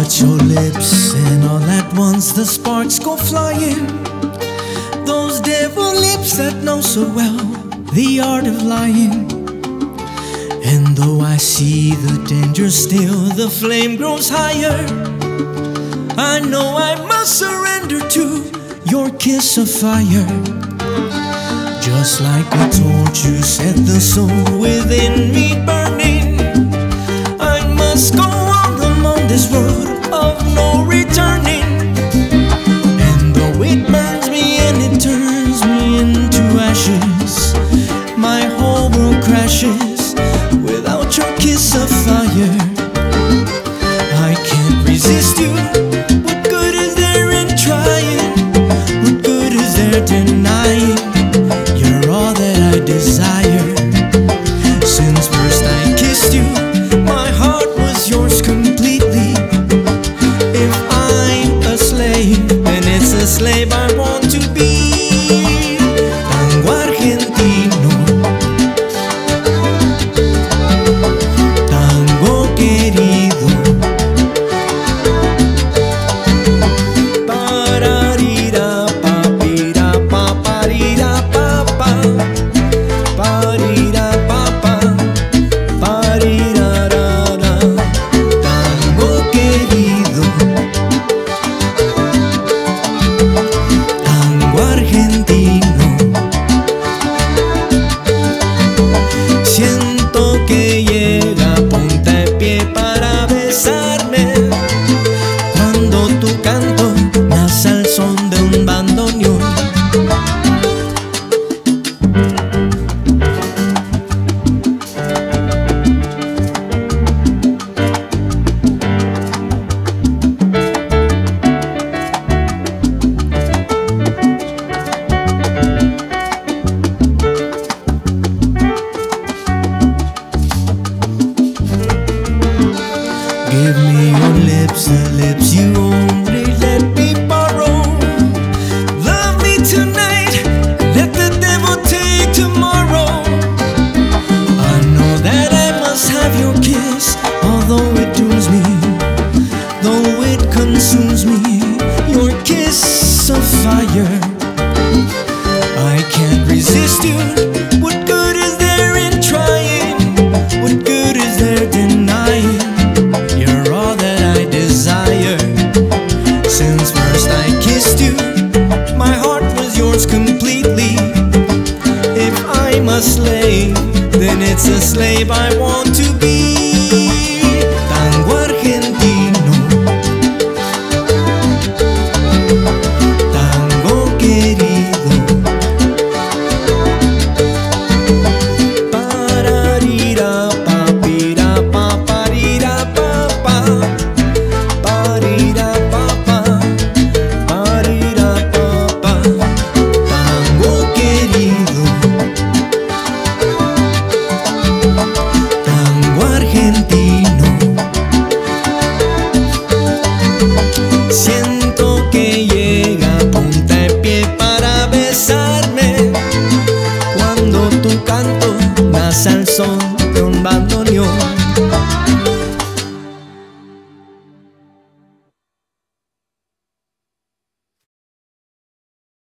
touch your lips, and all at once the sparks go flying. Those devil lips that know so well the art of lying. And though I see the danger still, the flame grows higher. I know I must surrender to your kiss of fire. Just like a torch, you set the soul within me burning. I must go on among this road of no returning. And though it burns me and it turns me into ashes, my whole world crashes without your kiss of fire. I can't resist you. What good is there in trying? What good is there denying? You're all that I desire. Since first I kissed you, my heart was yours completely. If I'm a slave, then it's a slave I want to be. Tango argentino, tango querido. Pararira, papira, paparira, papa. Parira, papa. Parirarara. Tango querido, tango argentino. Siento que llega a punta de pie para besarme. Cuando tu canto nace al son de un bandoneón. Give me your lips, the lips you only let me borrow. Love me tonight, let the devil take tomorrow. I know that I must have your kiss, although it dooms me, though it consumes me. Your kiss of fire, I can't resist you. What good is there in trying? What good is there denying? You're all that I desire. Since first I kissed you, my heart was yours completely. If I'm a slave, then it's a slave I want to be. Tango argentino, tango querido. Pararira, papira, paparira, papa. Parira, papa. Parira, papa. Tango querido, tango argentino. Siento que llega a punta de pie para besarme. Cuando tu canto nace al son